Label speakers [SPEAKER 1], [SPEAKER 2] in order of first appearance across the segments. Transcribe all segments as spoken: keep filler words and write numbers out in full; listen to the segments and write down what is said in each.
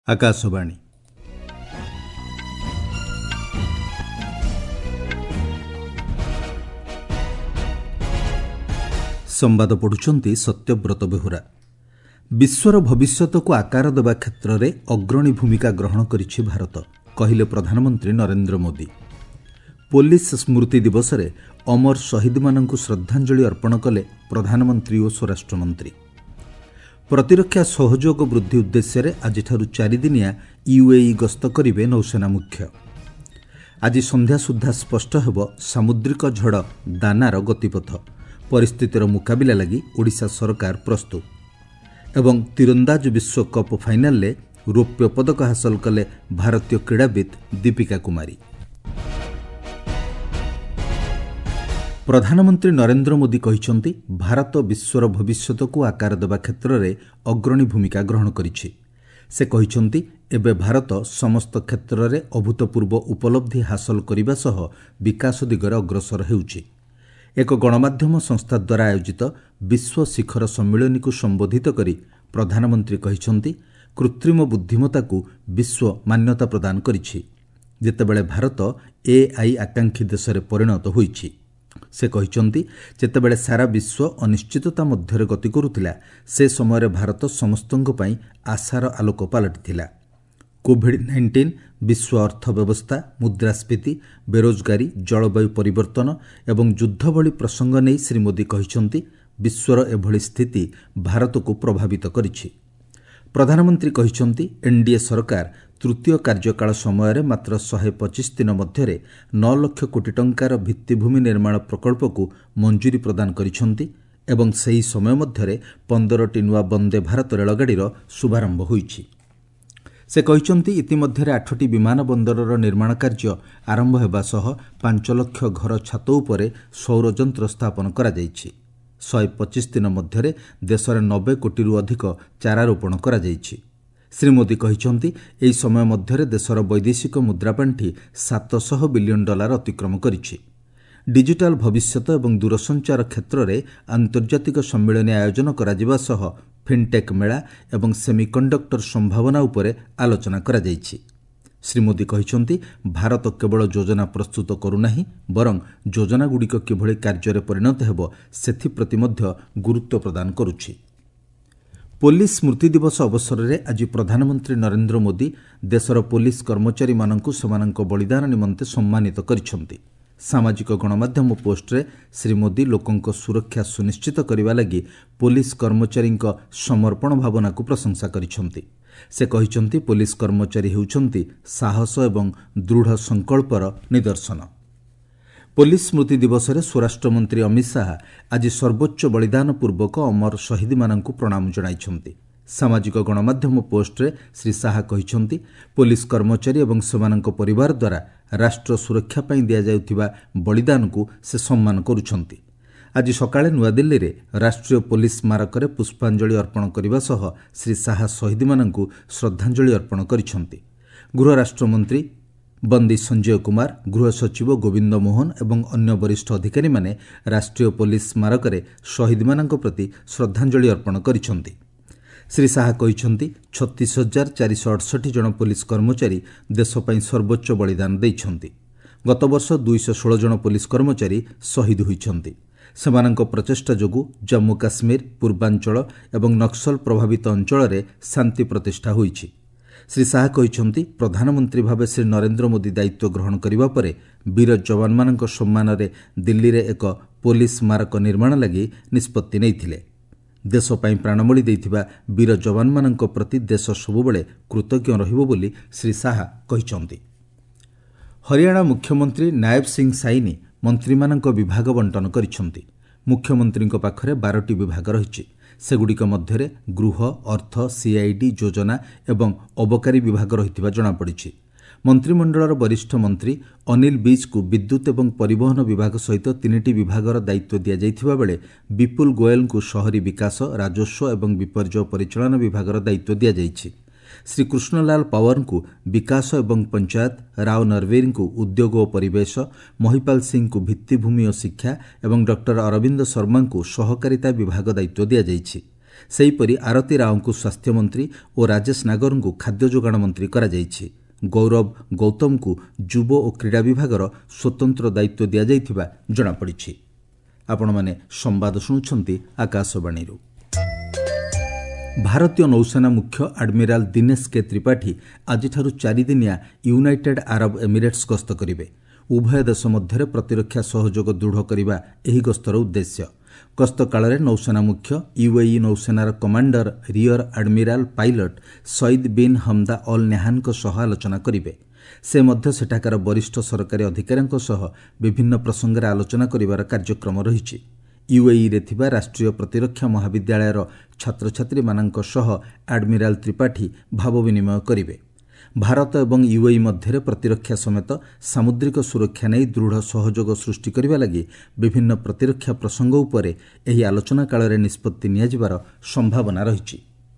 [SPEAKER 1] ଆକାଶବାଣୀ ସମ୍ବାଦ ପଢୁଛନ୍ତି ସତ୍ୟବ୍ରତ ବେହୁରା। ବିଶ୍ୱର ଭବିଷ୍ୟତକୁ ଆକାର ଦେବା କ୍ଷେତ୍ରରେ ଅଗ୍ରଣୀ ଭୂମିକା ଗ୍ରହଣ କରିଛି ଭାରତ, କହିଲେ ପ୍ରଧାନମନ୍ତ୍ରୀ ନରେନ୍ଦ୍ର ମୋଦି। ପୋଲିସ ସ୍ମୃତି ଦିବସରେ ଅମର ଶହୀଦମାନଙ୍କୁ ଶ୍ରଦ୍ଧାଞ୍ଜଳି ଅର୍ପଣ କଲେ ପ୍ରଧାନମନ୍ତ୍ରୀ ଓ ସ୍ୱରାଷ୍ଟ୍ରମନ୍ତ୍ରୀ। ପ୍ରତିରକ୍ଷା ସହଯୋଗ ବୃଦ୍ଧି ଉଦ୍ଦେଶ୍ୟରେ ଆଜିଠାରୁ ଚାରିଦିନିଆ ୟୁଏଇ ଗସ୍ତ କରିବେ ନୌସେନା ମୁଖ୍ୟ। ଆଜି ସନ୍ଧ୍ୟା ସୁଦ୍ଧା ସ୍ପଷ୍ଟ ହେବ ସାମୁଦ୍ରିକ ଝଡ଼ ଦାନାର ଗତିପଥ। ପରିସ୍ଥିତିର ମୁକାବିଲା ଲାଗି ଓଡ଼ିଶା ସରକାର ପ୍ରସ୍ତୁତ। ଏବଂ ତୀରନ୍ଦାଜ ବିଶ୍ୱକପ୍ ଫାଇନାଲରେ ରୌପ୍ୟ ପଦକ ହାସଲ କଲେ ଭାରତୀୟ କ୍ରୀଡ଼ାବିତ୍ ଦୀପିକା କୁମାରୀ। ପ୍ରଧାନମନ୍ତ୍ରୀ ନରେନ୍ଦ୍ର ମୋଦି କହିଛନ୍ତି, ଭାରତ ବିଶ୍ୱର ଭବିଷ୍ୟତକୁ ଆକାର ଦେବା କ୍ଷେତ୍ରରେ ଅଗ୍ରଣୀ ଭୂମିକା ଗ୍ରହଣ କରିଛି। ସେ କହିଛନ୍ତି, ଏବେ ଭାରତ ସମସ୍ତ କ୍ଷେତ୍ରରେ ଅଭୂତପୂର୍ବ ଉପଲବ୍ଧି ହାସଲ କରିବା ସହ ବିକାଶ ଦିଗରେ ଅଗ୍ରସର ହେଉଛି। ଏକ ଗଣମାଧ୍ୟମ ସଂସ୍ଥା ଦ୍ୱାରା ଆୟୋଜିତ ବିଶ୍ୱ ଶିଖର ସମ୍ମିଳନୀକୁ ସମ୍ବୋଧିତ କରି ପ୍ରଧାନମନ୍ତ୍ରୀ କହିଛନ୍ତି, କୃତ୍ରିମ ବୁଦ୍ଧିମତ୍ତାକୁ ବିଶ୍ୱ ମାନ୍ୟତା ପ୍ରଦାନ କରିଛି, ଯେତେବେଳେ ଭାରତ ଏଆଇ ଆକାଂକ୍ଷୀ ଦେଶରେ ପରିଣତ ହୋଇଛି। ସେ କହିଛନ୍ତି, ଯେତେବେଳେ ସାରା ବିଶ୍ୱ ଅନିଶ୍ଚିତତା ମଧ୍ୟରେ ଗତି କରୁଥିଲା, ସେ ସମୟରେ ଭାରତ ସମସ୍ତଙ୍କ ପାଇଁ ଆଶାର ଆଲୋକ ପାଲଟିଥିଲା। କୋଭିଡ୍ ନାଇଣ୍ଟିନ୍, ବିଶ୍ୱ ଅର୍ଥବ୍ୟବସ୍ଥା, ମୁଦ୍ରାସ୍ଫୀତି, ବେରୋଜଗାରୀ, ଜଳବାୟୁ ପରିବର୍ତ୍ତନ ଏବଂ ଯୁଦ୍ଧ ଭଳି ପ୍ରସଙ୍ଗ ନେଇ ଶ୍ରୀ ମୋଦି କହିଛନ୍ତି, ବିଶ୍ୱର ଏଭଳି ସ୍ଥିତି ଭାରତକୁ ପ୍ରଭାବିତ କରିଛି। ପ୍ରଧାନମନ୍ତ୍ରୀ କହିଛନ୍ତି, ଏନ୍ଡିଏ ସରକାର ତୃତୀୟ କାର୍ଯ୍ୟକାଳ ସମୟରେ ମାତ୍ର ଶହେ ପଚିଶ ଦିନ ମଧ୍ୟରେ ନଅ ଲକ୍ଷ କୋଟି ଟଙ୍କାର ଭିତ୍ତିଭୂମି ନିର୍ମାଣ ପ୍ରକଳ୍ପକୁ ମଞ୍ଜୁରୀ ପ୍ରଦାନ କରିଛନ୍ତି ଏବଂ ସେହି ସମୟ ମଧ୍ୟରେ ପନ୍ଦରଟି ନୂଆ ବନ୍ଦେ ଭାରତ ରେଳଗାଡ଼ିର ଶୁଭାରମ୍ଭ ହୋଇଛି। ସେ କହିଛନ୍ତି, ଇତିମଧ୍ୟରେ ଆଠଟି ବିମାନ ବନ୍ଦରର ନିର୍ମାଣ କାର୍ଯ୍ୟ ଆରମ୍ଭ ହେବା ସହ ପାଞ୍ଚ ଲକ୍ଷ ଘର ଛାତ ଉପରେ ସୌରଯନ୍ତ୍ର ସ୍ଥାପନ କରାଯାଇଛି। ଶହେ ପଚିଶ ଦିନ ମଧ୍ୟରେ ଦେଶରେ ନବେ କୋଟିରୁ ଅଧିକ ଚାରାରୋପଣ କରାଯାଇଛି। ଶ୍ରୀ ମୋଦି କହିଛନ୍ତି, ଏହି ସମୟ ମଧ୍ୟରେ ଦେଶର ବୈଦେଶିକ ମୁଦ୍ରାପାଣ୍ଠି ସାତଶହ ବିଲିୟନ ଡଲାର ଅତିକ୍ରମ କରିଛି। ଡିଜିଟାଲ ଭବିଷ୍ୟତ ଏବଂ ଦୂରସଞ୍ଚାର କ୍ଷେତ୍ରରେ ଆନ୍ତର୍ଜାତିକ ସମ୍ମିଳନୀ ଆୟୋଜନ କରାଯିବା ସହ ଫିନ୍ଟେକ୍ ମେଳା ଏବଂ ସେମିକଣ୍ଡକ୍ଟର ସମ୍ଭାବନା ଉପରେ ଆଲୋଚନା କରାଯାଇଛି। ଶ୍ରୀ ମୋଦି କହିଛନ୍ତି, ଭାରତ କେବଳ ଯୋଜନା ପ୍ରସ୍ତୁତ କରୁନାହିଁ, ବରଂ ଯୋଜନାଗୁଡ଼ିକ କିଭଳି କାର୍ଯ୍ୟରେ ପରିଣତ ହେବ ସେଥିପ୍ରତି ମଧ୍ୟ ଗୁରୁତ୍ୱ ପ୍ରଦାନ କରୁଛି। ପୋଲିସ ସ୍ମୃତି ଦିବସ ଅବସରରେ ଆଜି ପ୍ରଧାନମନ୍ତ୍ରୀ ନରେନ୍ଦ୍ର ମୋଦି ଦେଶର ପୋଲିସ କର୍ମଚାରୀମାନଙ୍କୁ ସେମାନଙ୍କ ବଳିଦାନ ନିମନ୍ତେ ସମ୍ମାନିତ କରିଛନ୍ତି। ସାମାଜିକ ଗଣମାଧ୍ୟମ ପୋଷ୍ଟରେ ଶ୍ରୀ ମୋଦି ଲୋକଙ୍କ ସୁରକ୍ଷା ସୁନିଶ୍ଚିତ କରିବା ଲାଗି ପୋଲିସ କର୍ମଚାରୀଙ୍କ ସମର୍ପଣ ଭାବନାକୁ ପ୍ରଶଂସା କରିଛନ୍ତି। ସେ କହିଛନ୍ତି, ପୋଲିସ କର୍ମଚାରୀ ହେଉଛନ୍ତି ସାହସ ଏବଂ ଦୃଢ଼ ସଂକଳ୍ପର ନିଦର୍ଶନ। ପୋଲିସ ସ୍ମୃତି ଦିବସରେ ସ୍ୱରାଷ୍ଟ୍ରମନ୍ତ୍ରୀ ଅମିତ ଶାହା ଆଜି ସର୍ବୋଚ୍ଚ ବଳିଦାନ ପୂର୍ବକ ଅମର ଶହୀଦମାନଙ୍କୁ ପ୍ରଣାମ ଜଣାଇଛନ୍ତି। ସାମାଜିକ ଗଣମାଧ୍ୟମ ପୋଷ୍ଟରେ ଶ୍ରୀ ଶାହା କହିଛନ୍ତି, ପୋଲିସ କର୍ମଚାରୀ ଏବଂ ସେମାନଙ୍କ ପରିବାର ଦ୍ୱାରା ରାଷ୍ଟ୍ର ସୁରକ୍ଷା ପାଇଁ ଦିଆଯାଉଥିବା ବଳିଦାନକୁ ସେ ସମ୍ମାନ କରୁଛନ୍ତି। ଆଜି ସକାଳେ ନୂଆଦିଲ୍ଲୀରେ ରାଷ୍ଟ୍ରୀୟ ପୋଲିସ ସ୍ମାରକରେ ପୁଷ୍ପାଞ୍ଜଳି ଅର୍ପଣ କରିବା ସହ ଶ୍ରୀ ଶାହା ଶହୀଦମାନଙ୍କୁ ଶ୍ରଦ୍ଧାଞ୍ଜଳି ଅର୍ପଣ କରିଛନ୍ତି। ଗୃହ ରାଷ୍ଟ୍ରମନ୍ତ୍ରୀ ବନ୍ଦୀ ସଞ୍ଜୟ କୁମାର, ଗୃହ ସଚିବ ଗୋବିନ୍ଦ ମୋହନ ଏବଂ ଅନ୍ୟ ବରିଷ୍ଠ ଅଧିକାରୀମାନେ ରାଷ୍ଟ୍ରୀୟ ପୋଲିସ ସ୍ମାରକରେ ଶହୀଦମାନଙ୍କ ପ୍ରତି ଶ୍ରଦ୍ଧାଞ୍ଜଳି ଅର୍ପଣ କରିଛନ୍ତି। ଶ୍ରୀ ଶାହା କହିଛନ୍ତି, ଛତିଶ ହଜାର ଚାରିଶହ ଅଠଷଠି ଜଣ ପୋଲିସ କର୍ମଚାରୀ ଦେଶ ପାଇଁ ସର୍ବୋଚ୍ଚ ବଳିଦାନ ଦେଇଛନ୍ତି। ଗତବର୍ଷ ଦୁଇଶହ ଷୋହଳ ଜଣ ପୋଲିସ କର୍ମଚାରୀ ଶହୀଦ ହୋଇଛନ୍ତି। ସେମାନଙ୍କ ପ୍ରଚେଷ୍ଟା ଯୋଗୁଁ ଜାମ୍ମୁ କାଶ୍ମୀର, ପୂର୍ବାଞ୍ଚଳ ଏବଂ ନକ୍ସଲ ପ୍ରଭାବିତ ଅଞ୍ଚଳରେ ଶାନ୍ତି ପ୍ରତିଷ୍ଠା ହୋଇଛି। ଶ୍ରୀ ଶାହା କହିଛନ୍ତି, ପ୍ରଧାନମନ୍ତ୍ରୀ ଭାବେ ଶ୍ରୀ ନରେନ୍ଦ୍ର ମୋଦି ଦାୟିତ୍ୱ ଗ୍ରହଣ କରିବା ପରେ ବୀର ଯବାନମାନଙ୍କ ସମ୍ମାନରେ ଦିଲ୍ଲୀରେ ଏକ ପୋଲିସ ସ୍ମାରକ ନିର୍ମାଣ ଲାଗି ନିଷ୍ପତ୍ତି ନେଇଥିଲେ। ଦେଶ ପାଇଁ ପ୍ରାଣବଳି ଦେଇଥିବା ବୀର ଯବାନମାନଙ୍କ ପ୍ରତି ଦେଶ ସବୁବେଳେ କୃତଜ୍ଞ ରହିବ ବୋଲି ଶ୍ରୀ ଶାହା କହିଛନ୍ତି। ହରିୟାଣା ମୁଖ୍ୟମନ୍ତ୍ରୀ ନାୟବ ସିଂ ସାଇନି ମନ୍ତ୍ରୀମାନଙ୍କ ବିଭାଗ ବଣ୍ଟନ କରିଛନ୍ତି। ମୁଖ୍ୟମନ୍ତ୍ରୀଙ୍କ ପାଖରେ ବାରଟି ବିଭାଗ ରହିଛି। ସେଗୁଡ଼ିକ ମଧ୍ୟରେ ଗୃହ, ଅର୍ଥ, ସିଆଇଡି, ଯୋଜନା ଏବଂ ଅବକାରୀ ବିଭାଗ ରହିଥିବା ଜଣାପଡ଼ିଛି। ମନ୍ତ୍ରିମଣ୍ଡଳର ବରିଷ୍ଠ ମନ୍ତ୍ରୀ ଅନିଲ ବିଜ୍ଙ୍କୁ ବିଦ୍ୟୁତ୍ ଏବଂ ପରିବହନ ବିଭାଗ ସହିତ ତିନିଟି ବିଭାଗର ଦାୟିତ୍ୱ ଦିଆଯାଇଥିବା ବେଳେ ବିପୁଲ ଗୋୟଲଙ୍କୁ ସହରୀ ବିକାଶ, ରାଜସ୍ୱ ଏବଂ ବିପର୍ଯ୍ୟୟ ପରିଚାଳନା ବିଭାଗର ଦାୟିତ୍ୱ ଦିଆଯାଇଛି। ଶ୍ରୀ କୃଷ୍ଣଲାଲ ପାୱାରଙ୍କୁ ବିକାଶ ଏବଂ ପଞ୍ଚାୟତ, ରାଓ ନରବୀରଙ୍କୁ ଉଦ୍ୟୋଗ ଓ ପରିବେଶ, ମହିପାଲ ସିଂଙ୍କୁ ଭିତ୍ତିଭୂମି ଓ ଶିକ୍ଷା ଏବଂ ଡକ୍ଟର ଅରବିନ୍ଦ ଶର୍ମାଙ୍କୁ ସହକାରିତା ବିଭାଗ ଦାୟିତ୍ୱ ଦିଆଯାଇଛି। ସେହିପରି ଆରତୀ ରାଓଙ୍କୁ ସ୍ୱାସ୍ଥ୍ୟମନ୍ତ୍ରୀ ଓ ରାଜେଶ ନାଗରଙ୍କୁ ଖାଦ୍ୟ ଯୋଗାଣ ମନ୍ତ୍ରୀ କରାଯାଇଛି। ଗୌରବ ଗୌତମଙ୍କୁ ଯୁବ ଓ କ୍ରୀଡ଼ା ବିଭାଗର ସ୍ୱତନ୍ତ୍ର ଦାୟିତ୍ୱ ଦିଆଯାଇଥିବା ଜଣାପଡ଼ିଛି। ଆପଣମାନେ ସମ୍ବାଦ ଶୁଣୁଛନ୍ତି ଆକାଶବାଣୀରୁ। ଭାରତୀୟ ନୌସେନା ମୁଖ୍ୟ ଆଡମିରାଲ ଦିନେଶ କେ ତ୍ରିପାଠୀ ଆଜିଠାରୁ ଚାରିଦିନିଆ ୟୁନାଇଟେଡ୍ ଆରବ ଏମିରେଟ୍ସ ଗସ୍ତ କରିବେ। ଉଭୟ ଦେଶ ମଧ୍ୟରେ ପ୍ରତିରକ୍ଷା ସହଯୋଗ ଦୃଢ଼ କରିବା ଏହି ଗସ୍ତର ଉଦ୍ଦେଶ୍ୟ। ଗସ୍ତ କାଳରେ ନୌସେନା ମୁଖ୍ୟ ୟୁଏଇ ନୌସେନାର commander rear admiral pilot Saeed bin Hamda Al ନେହାନଙ୍କ ସହ ଆଲୋଚନା କରିବେ। ସେ ମଧ୍ୟ ସେଠାକାର ବରିଷ୍ଠ ସରକାରୀ ଅଧିକାରୀଙ୍କ ସହ ବିଭିନ୍ନ ପ୍ରସଙ୍ଗରେ ଆଲୋଚନା କରିବାର କାର୍ଯ୍ୟକ୍ରମ ରହିଛି। ୟୁଏଇରେ ଥିବା ରାଷ୍ଟ୍ରୀୟ ପ୍ରତିରକ୍ଷା ମହାବିଦ୍ୟାଳୟର ଛାତ୍ରଛାତ୍ରୀମାନଙ୍କ ସହ ଆଡମିରାଲ ତ୍ରିପାଠୀ ଭାବ ବିନିମୟ କରିବେ। ଭାରତ ଏବଂ ୟୁଏଇ ମଧ୍ୟରେ ପ୍ରତିରକ୍ଷା ସମେତ ସାମୁଦ୍ରିକ ସୁରକ୍ଷା ନେଇ ଦୃଢ଼ ସହଯୋଗ ସୃଷ୍ଟି କରିବା ଲାଗି ବିଭିନ୍ନ ପ୍ରତିରକ୍ଷା ପ୍ରସଙ୍ଗ ଉପରେ ଏହି ଆଲୋଚନା କାଳରେ ନିଷ୍ପତ୍ତି ନିଆଯିବାର ସମ୍ଭାବନା ରହିଛି।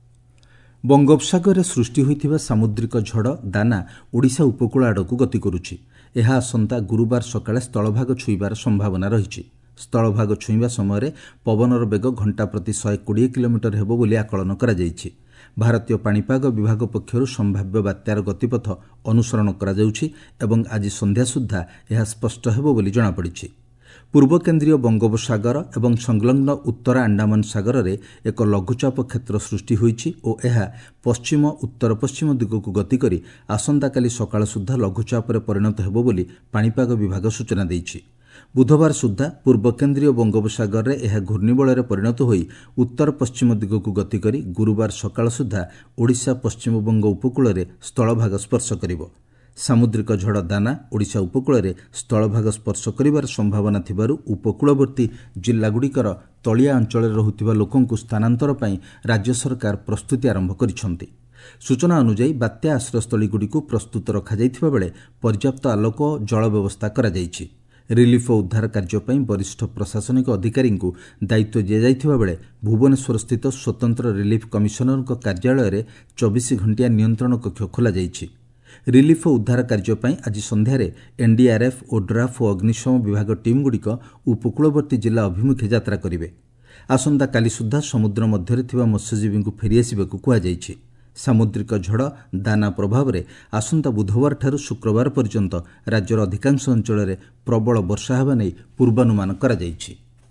[SPEAKER 1] ବଙ୍ଗୋପସାଗରରେ ସୃଷ୍ଟି ହୋଇଥିବା ସାମୁଦ୍ରିକ ଝଡ଼ ଦାନା ଓଡ଼ିଶା ଉପକୂଳ ଆଡ଼କୁ ଗତି କରୁଛି। ଏହା ଆସନ୍ତା ଗୁରୁବାର ସକାଳେ ସ୍ଥଳଭାଗ ଛୁଇଁବାର ସମ୍ଭାବନା ରହିଛି। ସ୍ଥଳଭାଗ ଛୁଇଁବା ସମୟରେ ପବନର ବେଗ ଘଣ୍ଟା ପ୍ରତି ଶହେ କୋଡ଼ିଏ କିଲୋମିଟର ହେବ ବୋଲି ଆକଳନ କରାଯାଇଛି। ଭାରତୀୟ ପାଣିପାଗ ବିଭାଗ ପକ୍ଷରୁ ସମ୍ଭାବ୍ୟ ବାତ୍ୟାର ଗତିପଥ ଅନୁସରଣ କରାଯାଉଛି ଏବଂ ଆଜି ସନ୍ଧ୍ୟା ସୁଦ୍ଧା ଏହା ସ୍ପଷ୍ଟ ହେବ ବୋଲି ଜଣାପଡ଼ିଛି। ପୂର୍ବ କେନ୍ଦ୍ରୀୟ ବଙ୍ଗୋପସାଗର ଏବଂ ସଂଲଗ୍ନ ଉତ୍ତର ଆଣ୍ଡାମାନ ସାଗରରେ ଏକ ଲଘୁଚାପ କ୍ଷେତ୍ର ସୃଷ୍ଟି ହୋଇଛି ଓ ଏହା ପଶ୍ଚିମ ଉତ୍ତର ପଶ୍ଚିମ ଦିଗକୁ ଗତି କରି ଆସନ୍ତାକାଲି ସକାଳ ସୁଦ୍ଧା ଲଘୁଚାପରେ ପରିଣତ ହେବ ବୋଲି ପାଣିପାଗ ବିଭାଗ ସୂଚନା ଦେଇଛି। ବୁଧବାର ସୁଦ୍ଧା ପୂର୍ବ କେନ୍ଦ୍ରୀୟ ବଙ୍ଗୋପସାଗରରେ ଏହା ଘୂର୍ଣ୍ଣିବଳୟରେ ପରିଣତ ହୋଇ ଉତ୍ତର ପଶ୍ଚିମ ଦିଗକୁ ଗତି କରି ଗୁରୁବାର ସକାଳ ସୁଦ୍ଧା ଓଡ଼ିଶା ପଶ୍ଚିମବଙ୍ଗ ଉପକୂଳରେ ସ୍ଥଳଭାଗ ସ୍ପର୍ଶ କରିବ। ସାମୁଦ୍ରିକ ଝଡ଼ ଦାନା ଓଡ଼ିଶା ଉପକୂଳରେ ସ୍ଥଳଭାଗ ସ୍ପର୍ଶ କରିବାର ସମ୍ଭାବନା ଥିବାରୁ ଉପକୂଳବର୍ତ୍ତୀ ଜିଲ୍ଲାଗୁଡ଼ିକର ତଳିଆ ଅଞ୍ଚଳରେ ରହୁଥିବା ଲୋକଙ୍କୁ ସ୍ଥାନାନ୍ତର ପାଇଁ ରାଜ୍ୟ ସରକାର ପ୍ରସ୍ତୁତି ଆରମ୍ଭ କରିଛନ୍ତି। ସୂଚନା ଅନୁଯାୟୀ ବାତ୍ୟା ଆଶ୍ରୟସ୍ଥଳୀଗୁଡ଼ିକୁ ପ୍ରସ୍ତୁତ ରଖାଯାଇଥିବା ବେଳେ ପର୍ଯ୍ୟାପ୍ତ ଆଲୋକ ଓ ଜଳ ବ୍ୟବସ୍ଥା କରାଯାଇଛି। ରିଲିଫ୍ ଓ ଉଦ୍ଧାର କାର୍ଯ୍ୟ ପାଇଁ ବରିଷ୍ଠ ପ୍ରଶାସନିକ ଅଧିକାରୀଙ୍କୁ ଦାୟିତ୍ୱ ଦିଆଯାଇଥିବା ବେଳେ ଭୁବନେଶ୍ୱରସ୍ଥିତ ସ୍ୱତନ୍ତ୍ର ରିଲିଫ୍ କମିଶନରଙ୍କ କାର୍ଯ୍ୟାଳୟରେ ଚବିଶ ଘଣ୍ଟିଆ ନିୟନ୍ତ୍ରଣ କକ୍ଷ ଖୋଲାଯାଇଛି। ରିଲିଫ୍ ଓ ଉଦ୍ଧାର କାର୍ଯ୍ୟ ପାଇଁ ଆଜି ସନ୍ଧ୍ୟାରେ ଏନ୍ଡିଆର୍ଏଫ୍ ଓଡ୍ରାଫ୍ ଓ ଅଗ୍ନିଶମ ବିଭାଗ ଟିମ୍ଗୁଡ଼ିକ ଉପକୂଳବର୍ତ୍ତୀ ଜିଲ୍ଲା ଅଭିମୁଖେ ଯାତ୍ରା କରିବେ। ଆସନ୍ତାକାଲି ସୁଦ୍ଧା ସମୁଦ୍ର ମଧ୍ୟରେ ଥିବା ମତ୍ସ୍ୟଜୀବୀଙ୍କୁ ଫେରିଆସିବାକୁ କୁହାଯାଇଛି। ସାମୁଦ୍ରିକ ଝଡ଼ ଦାନା ପ୍ରଭାବରେ ଆସନ୍ତା ବୁଧବାରଠାରୁ ଶୁକ୍ରବାର ପର୍ଯ୍ୟନ୍ତ ରାଜ୍ୟର ଅଧିକାଂଶ ଅଞ୍ଚଳରେ ପ୍ରବଳ ବର୍ଷା ହେବା ନେଇ ପୂର୍ବାନୁମାନ କରାଯାଇଛି।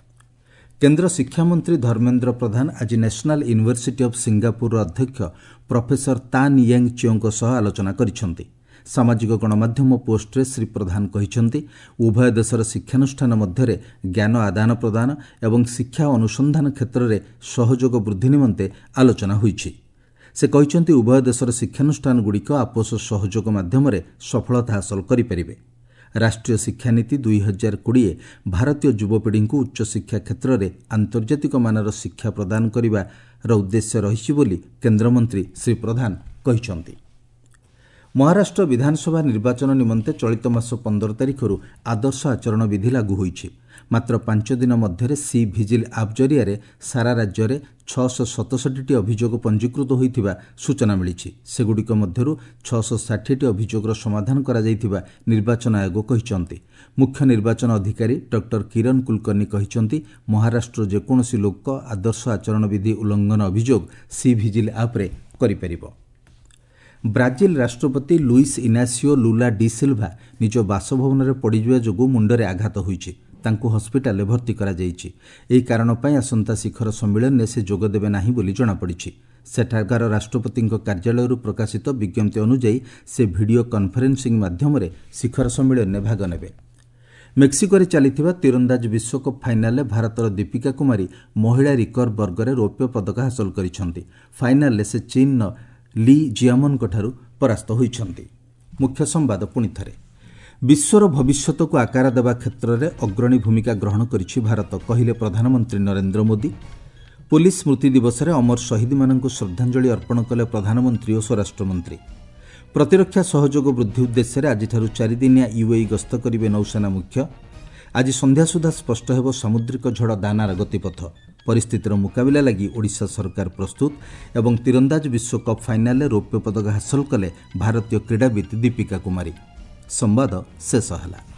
[SPEAKER 1] କେନ୍ଦ୍ର ଶିକ୍ଷାମନ୍ତ୍ରୀ ଧର୍ମେନ୍ଦ୍ର ପ୍ରଧାନ ଆଜି ନ୍ୟାସନାଲ ୟୁନିଭର୍ସିଟି ଅଫ୍ ସିଙ୍ଗାପୁରର ଅଧ୍ୟକ୍ଷ ପ୍ରଫେସର ତାନ୍ ୟେଙ୍ଗ ଚିଓଙ୍କ ସହ ଆଲୋଚନା କରିଛନ୍ତି। ସାମାଜିକ ଗଣମାଧ୍ୟମ ପୋଷ୍ଟରେ ଶ୍ରୀ ପ୍ରଧାନ କହିଛନ୍ତି, ଉଭୟ ଦେଶର ଶିକ୍ଷାନୁଷ୍ଠାନ ମଧ୍ୟରେ ଜ୍ଞାନ ଆଦାନ ପ୍ରଦାନ ଏବଂ ଶିକ୍ଷା ଅନୁସନ୍ଧାନ କ୍ଷେତ୍ରରେ ସହଯୋଗ ବୃଦ୍ଧି ନିମନ୍ତେ ଆଲୋଚନା ହୋଇଛି। ସେ କହିଛନ୍ତି, ଉଭୟ ଦେଶର ଶିକ୍ଷାନୁଷ୍ଠାନଗୁଡ଼ିକ ଆପୋଷ ସହଯୋଗ ମାଧ୍ୟମରେ ସଫଳତା ହାସଲ କରିପାରିବେ। ରାଷ୍ଟ୍ରୀୟ ଶିକ୍ଷାନୀତି ଦୁଇ ହଜାର କୋଡ଼ିଏ ଭାରତୀୟ ଯୁବପିଢ଼ିଙ୍କୁ ଉଚ୍ଚଶିକ୍ଷା କ୍ଷେତ୍ରରେ ଆନ୍ତର୍ଜାତିକ ମାନର ଶିକ୍ଷା ପ୍ରଦାନ କରିବାର ଉଦ୍ଦେଶ୍ୟ ରହିଛି ବୋଲି କେନ୍ଦ୍ରମନ୍ତ୍ରୀ ଶ୍ରୀ ପ୍ରଧାନ କହିଛନ୍ତି। ମହାରାଷ୍ଟ୍ର ବିଧାନସଭା ନିର୍ବାଚନ ନିମନ୍ତେ ଚଳିତ ମାସ ପନ୍ଦର ତାରିଖରୁ ଆଦର୍ଶ ଆଚରଣ ବିଧି ଲାଗୁ ହୋଇଛି। ମାତ୍ର ପାଞ୍ଚ ଦିନ ମଧ୍ୟରେ ସି ଭିଜିଲ୍ ଆପ୍ ଜରିଆରେ ସାରା ରାଜ୍ୟରେ ଛଅଶହ ସତଷଠିଟି ଅଭିଯୋଗ ପଞ୍ଜୀକୃତ ହୋଇଥିବା ସୂଚନା ମିଳିଛି। ସେଗୁଡ଼ିକ ମଧ୍ୟରୁ ଛଅଶହ ଷାଠିଏଟି ଅଭିଯୋଗର ସମାଧାନ କରାଯାଇଥିବା ନିର୍ବାଚନ ଆୟୋଗ କହିଛନ୍ତି। ମୁଖ୍ୟ ନିର୍ବାଚନ ଅଧିକାରୀ ଡକ୍ଟର କିରଣ କୁଲକର୍ଣ୍ଣି କହିଛନ୍ତି, ମହାରାଷ୍ଟ୍ର ଯେକୌଣସି ଲୋକ ଆଦର୍ଶ ଆଚରଣ ବିଧି ଉଲ୍ଲଂଘନ ଅଭିଯୋଗ ସି ଭିଜିଲ୍ ଆପ୍ରେ କରିପାରିବ। ବ୍ରାଜିଲ ରାଷ୍ଟ୍ରପତି Luiz Inacio Lula da Silva ନିଜ ବାସଭବନରେ ପଡ଼ିଯିବା ଯୋଗୁଁ ମୁଣ୍ଡରେ ଆଘାତ ହୋଇଛି। ତାଙ୍କୁ ହସ୍ପିଟାଲରେ ଭର୍ତ୍ତି କରାଯାଇଛି। ଏହି କାରଣ ପାଇଁ ଆସନ୍ତା ଶିଖର ସମ୍ମିଳନୀରେ ସେ ଯୋଗଦେବେ ନାହିଁ ବୋଲି ଜଣାପଡ଼ିଛି। ସେଠାକାର ରାଷ୍ଟ୍ରପତିଙ୍କ କାର୍ଯ୍ୟାଳୟରୁ ପ୍ରକାଶିତ ବିଜ୍ଞପ୍ତି ଅନୁଯାୟୀ ସେ ଭିଡ଼ିଓ କନ୍ଫରେନ୍ସିଂ ମାଧ୍ୟମରେ ଶିଖର ସମ୍ମିଳନୀରେ ଭାଗ ନେବେ। ମେକ୍ସିକୋରେ ଚାଲିଥିବା ତୀରନ୍ଦାଜ ବିଶ୍ୱକପ୍ ଫାଇନାଲରେ ଭାରତର ଦୀପିକା କୁମାରୀ ମହିଳା ରିକର୍ଭ ବର୍ଗରେ ରୌପ୍ୟ ପଦକ ହାସଲ କରିଛନ୍ତି। ଫାଇନାଲରେ ସେ ଚୀନର ଲି ଜିଆମନଙ୍କଠାରୁ ପରାସ୍ତ ହୋଇଛନ୍ତି। ମୁଖ୍ୟ ସମ୍ବାଦ ପୁଣିଥରେ। ବିଶ୍ୱର ଭବିଷ୍ୟତକୁ ଆକାର ଦେବା କ୍ଷେତ୍ରରେ ଅଗ୍ରଣୀ ଭୂମିକା ଗ୍ରହଣ କରିଛି ଭାରତ, କହିଲେ ପ୍ରଧାନମନ୍ତ୍ରୀ ନରେନ୍ଦ୍ର ମୋଦି। ପୁଲିସ୍ ସ୍ମୃତି ଦିବସରେ ଅମର ଶହୀଦମାନଙ୍କୁ ଶ୍ରଦ୍ଧାଞ୍ଜଳି ଅର୍ପଣ କଲେ ପ୍ରଧାନମନ୍ତ୍ରୀ ଓ ସ୍ୱରାଷ୍ଟ୍ରମନ୍ତ୍ରୀ। ପ୍ରତିରକ୍ଷା ସହଯୋଗ ବୃଦ୍ଧି ଉଦ୍ଦେଶ୍ୟରେ ଆଜିଠାରୁ ଚାରିଦିନିଆ ୟୁଏଇ ଗସ୍ତ କରିବେ ନୌସେନା ମୁଖ୍ୟ। ଆଜି ସନ୍ଧ୍ୟା ସୁଦ୍ଧା ସ୍ପଷ୍ଟ ହେବ ସାମୁଦ୍ରିକ ଝଡ଼ ଦାନାର ଗତିପଥ। ପରିସ୍ଥିତିର ମୁକାବିଲା ଲାଗି ଓଡ଼ିଶା ସରକାର ପ୍ରସ୍ତୁତ ଏବଂ ତୀରନ୍ଦାଜ ବିଶ୍ୱକପ୍ ଫାଇନାଲରେ ରୌପ୍ୟ ପଦକ ହାସଲ କଲେ ଭାରତୀୟ କ୍ରୀଡ଼ାବିତ୍ ଦୀପିକା କୁମାରୀ। ସମ୍ବାଦ ଶେଷ ହେଲା।